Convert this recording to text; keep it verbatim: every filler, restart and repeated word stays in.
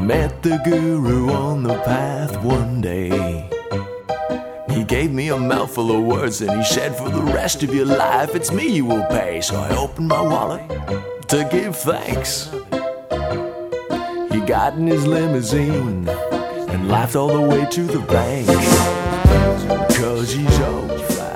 met the guru on the path one day. He gave me a mouthful of words and he said, for the rest of your life it's me you will pay. So I opened my wallet to give thanks. He got in his limousine and laughed all the way to the bank, 'cause he's old fashioned.